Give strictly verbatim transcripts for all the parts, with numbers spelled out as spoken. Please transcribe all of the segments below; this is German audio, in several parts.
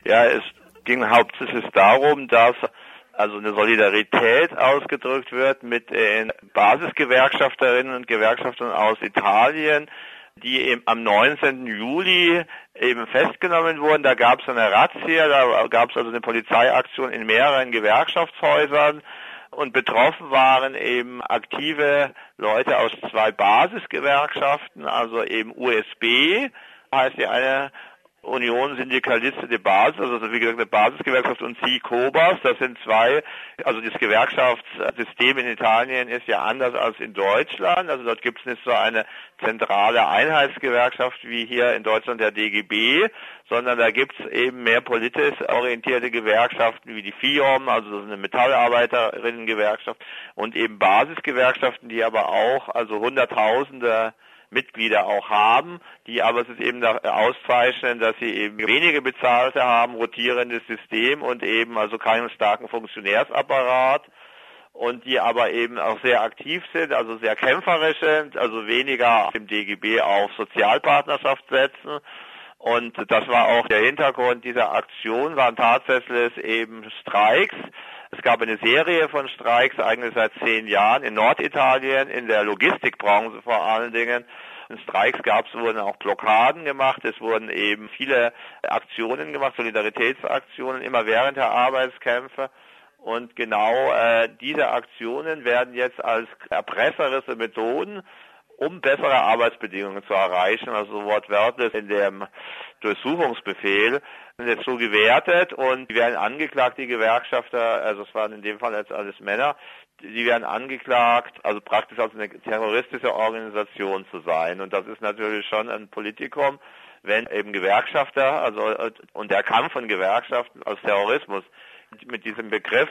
Ja, es ging hauptsächlich darum, dass also eine Solidarität ausgedrückt wird mit den Basisgewerkschafterinnen und Gewerkschaftern aus Italien, die eben am neunzehnten Juli eben festgenommen wurden. Da gab es eine Razzia, da gab es also eine Polizeiaktion in mehreren Gewerkschaftshäusern und betroffen waren eben aktive Leute aus zwei Basisgewerkschaften, also eben U S B, heißt die eine, Union Syndicaliste de Basis, also wie gesagt eine Basisgewerkschaft, und C I Cobas, das sind zwei, also das Gewerkschaftssystem in Italien ist ja anders als in Deutschland, also dort gibt es nicht so eine zentrale Einheitsgewerkschaft wie hier in Deutschland der D G B, sondern da gibt es eben mehr politisch orientierte Gewerkschaften wie die FIOM, also das ist eine Metallarbeiterinnengewerkschaft, und eben Basisgewerkschaften, die aber auch also Hunderttausende Mitglieder auch haben, die aber sich eben da auszeichnen, dass sie eben wenige Bezahlte haben, rotierendes System und eben also keinen starken Funktionärsapparat, und die aber eben auch sehr aktiv sind, also sehr kämpferisch sind, also weniger im D G B auf Sozialpartnerschaft setzen. Und das war auch der Hintergrund dieser Aktion, waren tatsächlich eben Streiks. Es gab eine Serie von Streiks, eigentlich seit zehn Jahren in Norditalien, in der Logistikbranche vor allen Dingen. In Streiks gab es, wurden auch Blockaden gemacht, es wurden eben viele Aktionen gemacht, Solidaritätsaktionen, immer während der Arbeitskämpfe. Und genau äh, diese Aktionen werden jetzt als erpresserische Methoden, um bessere Arbeitsbedingungen zu erreichen, also wortwörtlich in dem Durchsuchungsbefehl, sind jetzt so gewertet, und die werden angeklagt, die Gewerkschafter, also es waren in dem Fall jetzt alles Männer, die werden angeklagt, also praktisch als eine terroristische Organisation zu sein. Und das ist natürlich schon ein Politikum, wenn eben Gewerkschafter, also und der Kampf von Gewerkschaften als Terrorismus mit diesem Begriff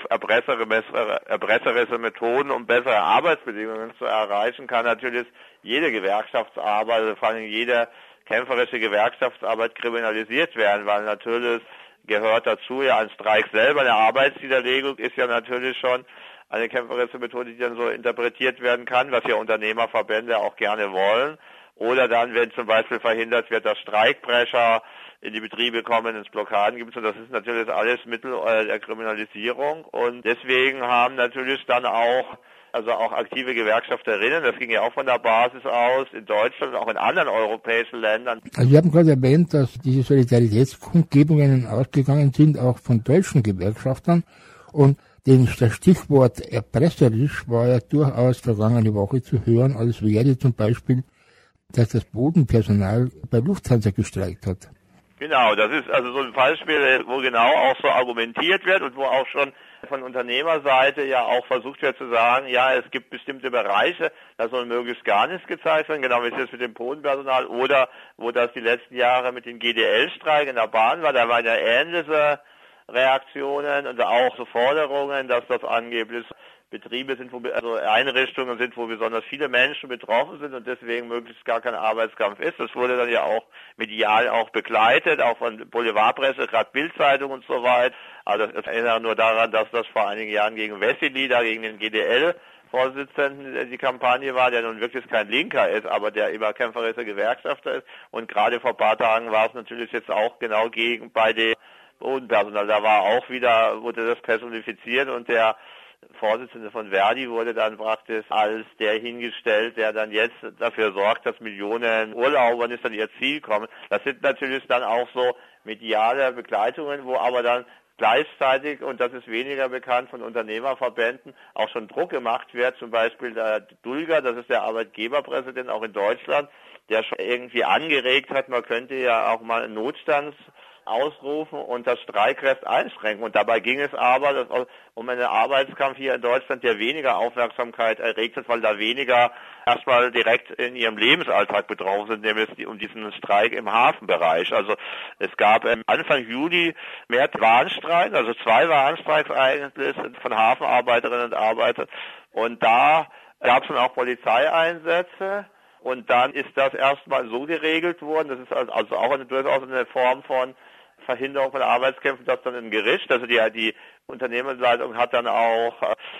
erpresserische Methoden, um bessere Arbeitsbedingungen zu erreichen, kann natürlich jede Gewerkschaftsarbeit, also vor allem jede kämpferische Gewerkschaftsarbeit kriminalisiert werden, weil natürlich gehört dazu ja ein Streik selber, eine Arbeitsniederlegung ist ja natürlich schon eine kämpferische Methode, die dann so interpretiert werden kann, was ja Unternehmerverbände auch gerne wollen. Oder dann, wenn zum Beispiel verhindert wird, dass Streikbrecher in die Betriebe kommen, ins Blockaden gibt, und das ist natürlich alles Mittel der Kriminalisierung. Und deswegen haben natürlich dann auch, also auch aktive Gewerkschafterinnen, das ging ja auch von der Basis aus, in Deutschland und auch in anderen europäischen Ländern. Also wir haben gerade erwähnt, dass diese Solidaritätskundgebungen ausgegangen sind, auch von deutschen Gewerkschaftern. Und das Stichwort erpresserisch war ja durchaus vergangene Woche zu hören, als Verdi zum Beispiel, dass das Bodenpersonal bei Lufthansa gestreikt hat. Genau, das ist also so ein Beispiel, wo genau auch so argumentiert wird und wo auch schon von Unternehmerseite ja auch versucht wird zu sagen, ja, es gibt bestimmte Bereiche, da soll möglichst gar nichts gezeigt werden, genau wie es jetzt mit dem Bodenpersonal, oder wo das die letzten Jahre mit den G D L-Streiks in der Bahn war, da waren ja ähnliche Reaktionen und auch so Forderungen, dass das angeblich Betriebe sind, wo, also Einrichtungen sind, wo besonders viele Menschen betroffen sind und deswegen möglichst gar kein Arbeitskampf ist. Das wurde dann ja auch medial auch begleitet, auch von Boulevardpresse, gerade Bild-Zeitung und so weiter. Also das erinnert nur daran, dass das vor einigen Jahren gegen Wessely, da gegen den G D L-Vorsitzenden die Kampagne war, der nun wirklich kein Linker ist, aber der immer kämpferischer Gewerkschafter ist. Und gerade vor ein paar Tagen war es natürlich jetzt auch genau gegen bei den Bodenpersonal. Da war auch wieder, wurde das personifiziert, und der Vorsitzende von Verdi wurde dann praktisch als der hingestellt, der dann jetzt dafür sorgt, dass Millionen Urlauber nicht an ihr Ziel kommen. Das sind natürlich dann auch so mediale Begleitungen, wo aber dann gleichzeitig, und das ist weniger bekannt von Unternehmerverbänden, auch schon Druck gemacht wird. Zum Beispiel der Dulger, das ist der Arbeitgeberpräsident auch in Deutschland, der schon irgendwie angeregt hat, man könnte ja auch mal einen Notstands ausrufen und das Streikrecht einschränken. Und dabei ging es aber das, um einen Arbeitskampf hier in Deutschland, der weniger Aufmerksamkeit erregt hat, weil da weniger erstmal direkt in ihrem Lebensalltag betroffen sind, nämlich um diesen Streik im Hafenbereich. Also es gab Anfang Juli mehr Warnstreiks, also zwei Warnstreiks eigentlich von Hafenarbeiterinnen und Arbeitern. Und da gab es dann auch Polizeieinsätze. Und dann ist das erstmal so geregelt worden, das ist also auch eine, durchaus eine Form von Verhinderung von Arbeitskämpfen, dass dann ein Gericht, also die, die Unternehmensleitung hat dann auch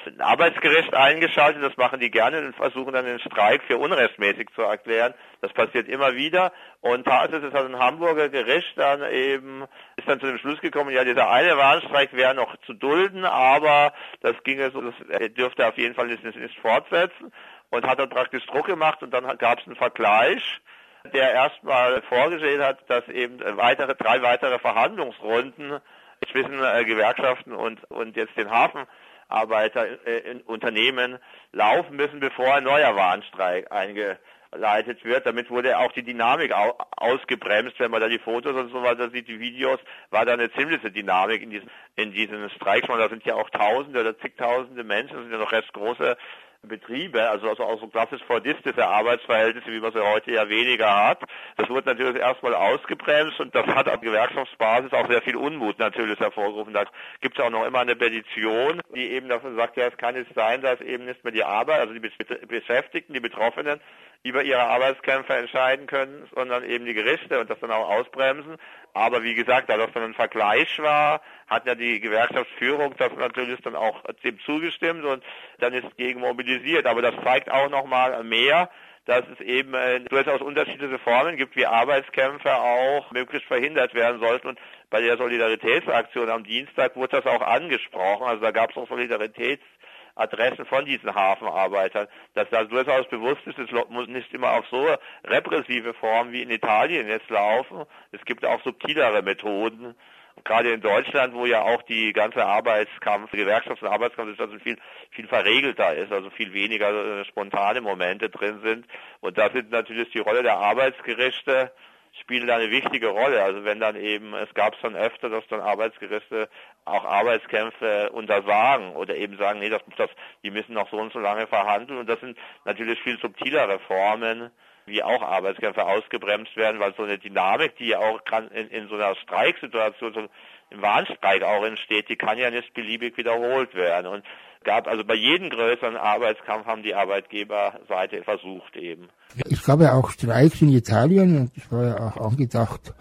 ein Arbeitsgericht eingeschaltet, das machen die gerne und versuchen dann den Streik für unrechtmäßig zu erklären. Das passiert immer wieder. Und tatsächlich ist also ein Hamburger Gericht dann eben, ist dann zu dem Schluss gekommen, ja, dieser eine Warnstreik wäre noch zu dulden, aber das ginge so, das dürfte auf jeden Fall nicht, nicht fortsetzen und hat dann praktisch Druck gemacht und dann gab es einen Vergleich, der erstmal vorgesehen hat, dass eben weitere, drei weitere Verhandlungsrunden zwischen äh, Gewerkschaften und, und jetzt den Hafenarbeiter äh, in Unternehmen laufen müssen, bevor ein neuer Warnstreik eingeleitet wird. Damit wurde auch die Dynamik au- ausgebremst. Wenn man da die Fotos und so weiter sieht, die Videos, war da eine ziemliche Dynamik in diesen, in diesen Streiks. Da sind ja auch Tausende oder zigtausende Menschen, das sind ja noch recht große Betriebe, also, also auch so klassisch fordistische Arbeitsverhältnisse, wie man sie heute ja weniger hat. Das wurde natürlich erstmal ausgebremst und das hat auf Gewerkschaftsbasis auch sehr viel Unmut natürlich hervorgerufen. Da gibt es auch noch immer eine Petition, die eben dafür sagt, ja, es kann nicht sein, dass eben nicht mehr die Arbeit, also die Beschäftigten, die Betroffenen über ihre Arbeitskämpfe entscheiden können, sondern eben die Gerichte und das dann auch ausbremsen. Aber wie gesagt, da das dann ein Vergleich war, hat ja die Gewerkschaftsführung das natürlich dann auch dem zugestimmt und dann ist gegen mobilisiert. Aber das zeigt auch nochmal mehr, dass es eben äh, durchaus unterschiedliche Formen gibt, wie Arbeitskämpfe auch möglichst verhindert werden sollten. Und bei der Solidaritätsaktion am Dienstag wurde das auch angesprochen. Also da gab es auch Solidaritätsadressen von diesen Hafenarbeitern, dass da durchaus bewusst ist, es muss nicht immer auf so repressive Formen wie in Italien jetzt laufen. Es gibt auch subtilere Methoden. Gerade in Deutschland, wo ja auch die ganze Arbeitskampf, Gewerkschafts- und Arbeitskampf also viel, viel verregelter ist, also viel weniger äh, spontane Momente drin sind. Und da sind natürlich die Rolle der Arbeitsgerichte spielt eine wichtige Rolle. Also wenn dann eben, es gab es dann öfter, dass dann Arbeitsgerichte auch Arbeitskämpfe untersagen oder eben sagen, nee, das, das, die müssen noch so und so lange verhandeln. Und das sind natürlich viel subtilere Formen, wie auch Arbeitskämpfe ausgebremst werden, weil so eine Dynamik, die ja auch in, in so einer Streiksituation, so im Warnstreik auch entsteht, die kann ja nicht beliebig wiederholt werden. Und gab also bei jedem größeren Arbeitskampf haben die Arbeitgeberseite versucht eben. Es gab ja auch Streiks in Italien und das war ja auch angedacht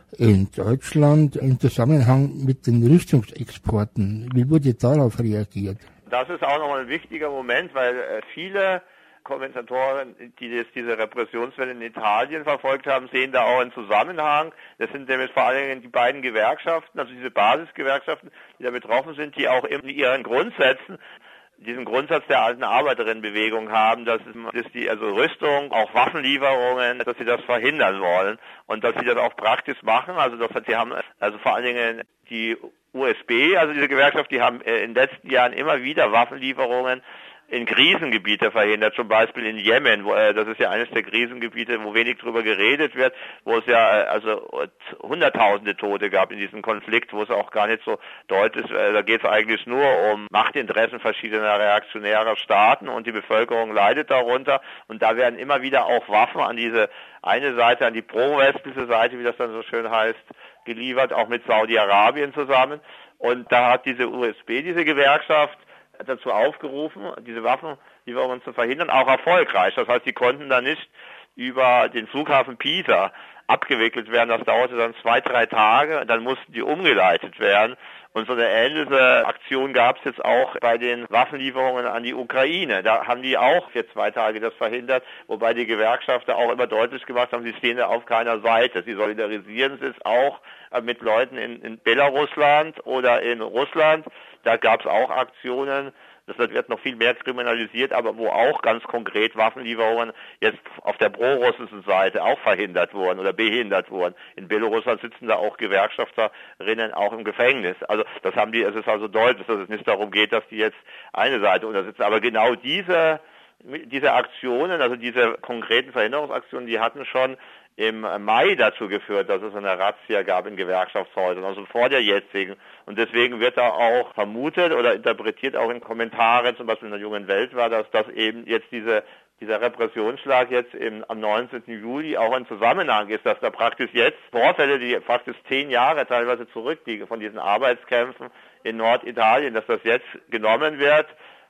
in Deutschland im Zusammenhang mit den Rüstungsexporten. Wie wurde darauf reagiert? Das ist auch nochmal ein wichtiger Moment, weil äh, viele Kommentatoren, die jetzt diese Repressionswelle in Italien verfolgt haben, sehen da auch einen Zusammenhang. Das sind nämlich vor allen Dingen die beiden Gewerkschaften, also diese Basisgewerkschaften, die da betroffen sind, die auch in ihren Grundsätzen diesen Grundsatz der alten Arbeiterinnenbewegung haben, dass, dass die also Rüstung, auch Waffenlieferungen, dass sie das verhindern wollen und dass sie das auch praktisch machen. Also das sie haben also vor allen Dingen die U S B, also diese Gewerkschaft, die haben in den letzten Jahren immer wieder Waffenlieferungen in Krisengebiete verhindert, zum Beispiel in Jemen, wo, äh, das ist ja eines der Krisengebiete, wo wenig drüber geredet wird, wo es ja äh, also hunderttausende Tote gab in diesem Konflikt, wo es auch gar nicht so deutlich ist, äh, da geht es eigentlich nur um Machtinteressen verschiedener reaktionärer Staaten und die Bevölkerung leidet darunter und da werden immer wieder auch Waffen an diese eine Seite, an die pro-westliche Seite, wie das dann so schön heißt, geliefert, auch mit Saudi-Arabien zusammen und da hat diese U S B, diese Gewerkschaft, dazu aufgerufen, diese Waffenlieferungen zu verhindern, auch erfolgreich. Das heißt, die konnten dann nicht über den Flughafen Pisa abgewickelt werden. Das dauerte dann zwei, drei Tage. Dann mussten die umgeleitet werden. Und so eine ähnliche Aktion gab es jetzt auch bei den Waffenlieferungen an die Ukraine. Da haben die auch für zwei Tage das verhindert, wobei die Gewerkschafter auch immer deutlich gemacht haben, sie stehen da auf keiner Seite. Sie solidarisieren sich auch mit Leuten in, in Belarusland oder in Russland. Da gab es auch Aktionen. Das wird noch viel mehr kriminalisiert, aber wo auch ganz konkret Waffenlieferungen jetzt auf der pro-russischen Seite auch verhindert wurden oder behindert wurden. In Belarusland sitzen da auch Gewerkschafterinnen auch im Gefängnis. Also das haben die, es ist also deutlich, dass es nicht darum geht, dass die jetzt eine Seite untersitzen. Aber genau diese, diese Aktionen, also diese konkreten Verhinderungsaktionen, die hatten schon im Mai dazu geführt, dass es eine Razzia gab in Gewerkschaftshäusern, also vor der jetzigen. Und deswegen wird da auch vermutet oder interpretiert auch in Kommentaren, zum Beispiel in der Jungen Welt war, dass das eben jetzt diese, dieser Repressionsschlag jetzt im, am neunzehnten Juli auch ein Zusammenhang ist, dass da praktisch jetzt Vorfälle, die praktisch zehn Jahre teilweise zurückliegen von diesen Arbeitskämpfen in Norditalien, dass das jetzt genommen wird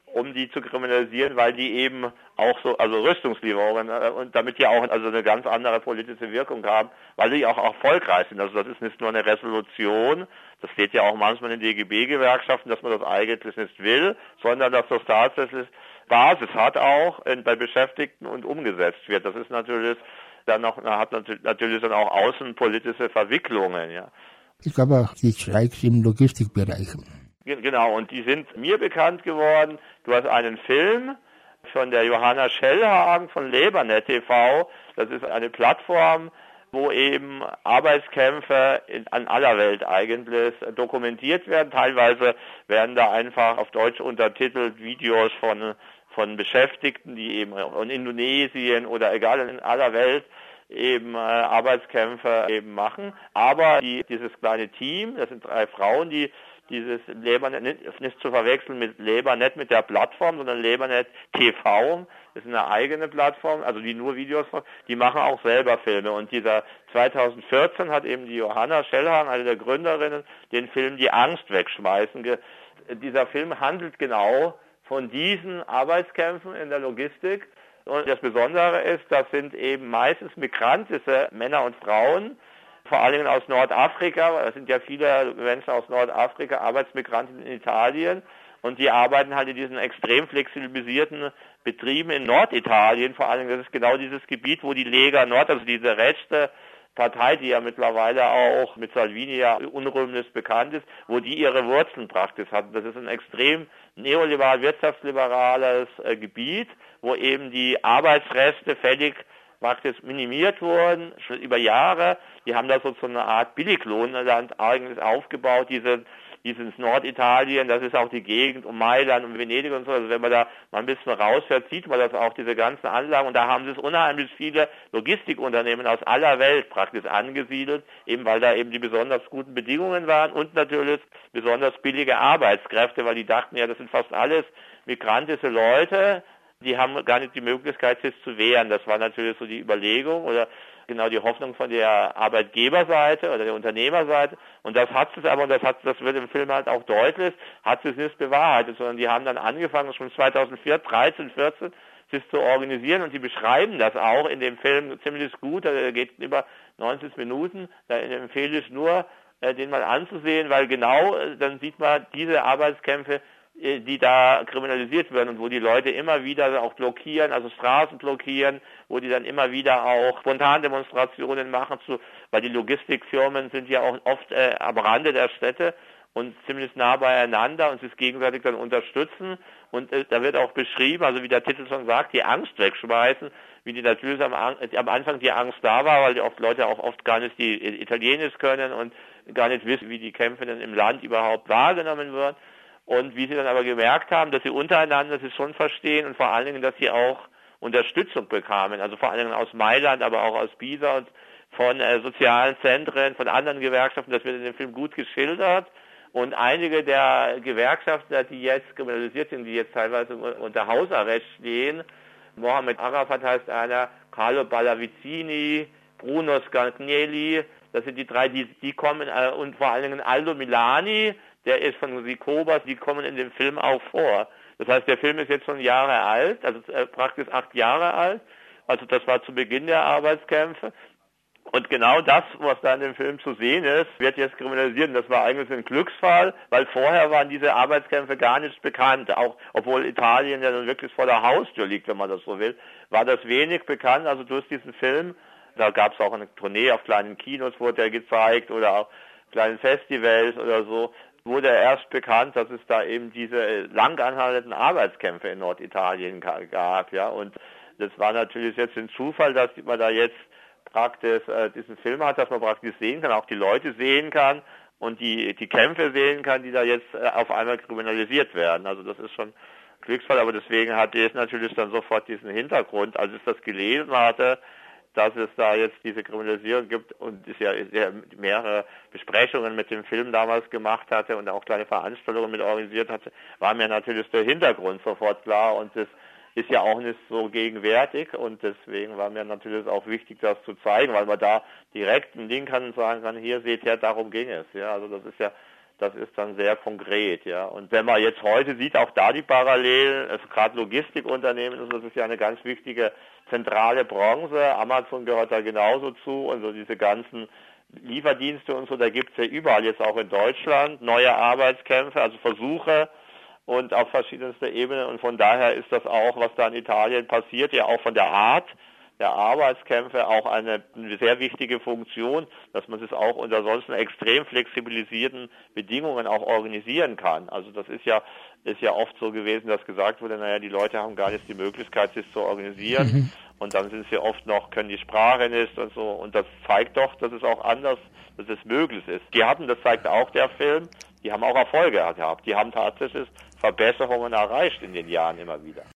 um die zu kriminalisieren, weil die eben auch so, also Rüstungslieferungen, äh, und damit die auch also eine ganz andere politische Wirkung haben, weil die auch erfolgreich sind. Also das ist nicht nur eine Resolution, das steht ja auch manchmal in den D G B-Gewerkschaften, dass man das eigentlich nicht will, sondern dass das tatsächlich Basis hat auch in, bei Beschäftigten und umgesetzt wird. Das ist natürlich dann noch, hat natürlich dann auch außenpolitische Verwicklungen, ja. Ich glaube auch die Streiks im Logistikbereich. Genau, und die sind mir bekannt geworden. Du hast einen Film von der Johanna Schellhagen von Lebernet T V. Das ist eine Plattform, wo eben Arbeitskämpfe in, an aller Welt eigentlich dokumentiert werden. Teilweise werden da einfach auf Deutsch untertitelt Videos von von Beschäftigten, die eben in Indonesien oder egal in aller Welt eben äh, Arbeitskämpfe eben machen. Aber die, dieses kleine Team, das sind drei Frauen, die dieses Lebernet, nicht, nicht zu verwechseln mit Lebernet, mit der Plattform, sondern Lebernet T V, das ist eine eigene Plattform, also die nur Videos, die machen auch selber Filme. Und dieser zweitausendvierzehn hat eben die Johanna Schellhagen, eine der Gründerinnen, den Film Die Angst wegschmeißen. Dieser Film handelt genau von diesen Arbeitskämpfen in der Logistik. Und das Besondere ist, das sind eben meistens migrantische Männer und Frauen, vor allen Dingen aus Nordafrika. Es sind ja viele Menschen aus Nordafrika, Arbeitsmigranten in Italien. Und die arbeiten halt in diesen extrem flexibilisierten Betrieben in Norditalien. Vor allen Dingen, das ist genau dieses Gebiet, wo die Lega Nord, also diese rechte Partei, die ja mittlerweile auch mit Salvini ja unrühmlich bekannt ist, wo die ihre Wurzeln praktisch hatten. Das ist ein extrem neoliberal, wirtschaftsliberales äh, Gebiet, wo eben die Arbeitsrechte völlig praktisch minimiert wurden, schon über Jahre. Die haben da so, so eine Art Billiglohnland eigentlich aufgebaut, diese dieses Norditalien, das ist auch die Gegend um Mailand und Venedig und so. Also wenn man da mal ein bisschen rausfährt, sieht man das auch, diese ganzen Anlagen. Und da haben sich unheimlich viele Logistikunternehmen aus aller Welt praktisch angesiedelt, eben weil da eben die besonders guten Bedingungen waren und natürlich besonders billige Arbeitskräfte, weil die dachten ja, das sind fast alles migrantische Leute, die haben gar nicht die Möglichkeit, sich zu wehren. Das war natürlich so die Überlegung oder genau die Hoffnung von der Arbeitgeberseite oder der Unternehmerseite. Und das hat es aber, und das hat, das wird im Film halt auch deutlich, hat es nicht bewahrheitet, sondern die haben dann angefangen, schon zweitausendvier, dreizehn, vierzehn, sich zu organisieren, und die beschreiben das auch in dem Film ziemlich gut. Der geht über neunzig Minuten. Da empfehle ich nur, den mal anzusehen, weil genau dann sieht man diese Arbeitskämpfe, die da kriminalisiert werden und wo die Leute immer wieder auch blockieren, also Straßen blockieren, wo die dann immer wieder auch Spontandemonstrationen machen, zu, weil die Logistikfirmen sind ja auch oft äh, am Rande der Städte und ziemlich nah beieinander und sich gegenseitig dann unterstützen. Und äh, da wird auch beschrieben, also wie der Titel schon sagt, die Angst wegschmeißen, wie die natürlich am, am Anfang die Angst da war, weil die oft Leute auch oft gar nicht die Italienisch können und gar nicht wissen, wie die Kämpfe dann im Land überhaupt wahrgenommen werden. Und wie sie dann aber gemerkt haben, dass sie untereinander sich schon verstehen und vor allen Dingen, dass sie auch Unterstützung bekamen, also vor allen Dingen aus Mailand, aber auch aus Pisa und von äh, sozialen Zentren, von anderen Gewerkschaften, das wird in dem Film gut geschildert. Und einige der Gewerkschafter, die jetzt kriminalisiert sind, die jetzt teilweise unter Hausarrest stehen, Mohamed Arafat heißt einer, Carlo Ballavicini, Bruno Scagnelli, das sind die drei, die, die kommen, äh, und vor allen Dingen Aldo Milani, der ist von Sikobas, die kommen in dem Film auch vor. Das heißt, der Film ist jetzt schon Jahre alt, also äh, praktisch acht Jahre alt. Also das war zu Beginn der Arbeitskämpfe. Und genau das, was da in dem Film zu sehen ist, wird jetzt kriminalisiert. Und das war eigentlich ein Glücksfall, weil vorher waren diese Arbeitskämpfe gar nicht bekannt. Auch obwohl Italien ja dann wirklich vor der Haustür liegt, wenn man das so will, war das wenig bekannt. Also durch diesen Film, da gab es auch eine Tournee auf kleinen Kinos, wurde er gezeigt, oder auch kleinen Festivals oder so, wurde erst bekannt, dass es da eben diese lang anhaltenden Arbeitskämpfe in Norditalien gab, ja, und das war natürlich jetzt ein Zufall, dass man da jetzt praktisch äh, diesen Film hat, dass man praktisch sehen kann, auch die Leute sehen kann und die die Kämpfe sehen kann, die da jetzt äh, auf einmal kriminalisiert werden. Also das ist schon Glücksfall, aber deswegen hatte es natürlich dann sofort diesen Hintergrund, als ich das gelesen hatte, dass es da jetzt diese Kriminalisierung gibt und es ja, ja mehrere Besprechungen mit dem Film damals gemacht hatte und auch kleine Veranstaltungen mit organisiert hatte, war mir natürlich der Hintergrund sofort klar, und das ist ja auch nicht so gegenwärtig, und deswegen war mir natürlich auch wichtig, das zu zeigen, weil man da direkt einen Link kann und sagen kann, hier seht ihr, darum ging es. Ja, also das ist ja das ist dann sehr konkret, ja. Und wenn man jetzt heute sieht, auch da die Parallelen, also gerade Logistikunternehmen, das ist ja eine ganz wichtige zentrale Branche. Amazon gehört da genauso zu und so diese ganzen Lieferdienste und so, da gibt's ja überall jetzt auch in Deutschland neue Arbeitskämpfe, also Versuche und auf verschiedenster Ebene. Und von daher ist das auch, was da in Italien passiert, ja auch von der Art der Arbeitskämpfe auch eine, eine sehr wichtige Funktion, dass man es auch unter solchen extrem flexibilisierten Bedingungen auch organisieren kann. Also das ist ja ist ja oft so gewesen, dass gesagt wurde, naja, die Leute haben gar nicht die Möglichkeit, sich zu organisieren. Mhm. Und dann sind sie oft noch, können die Sprache nicht und so. Und das zeigt doch, dass es auch anders, dass es möglich ist. Die hatten, das zeigt auch der Film, die haben auch Erfolge gehabt. Die haben tatsächlich Verbesserungen erreicht in den Jahren immer wieder.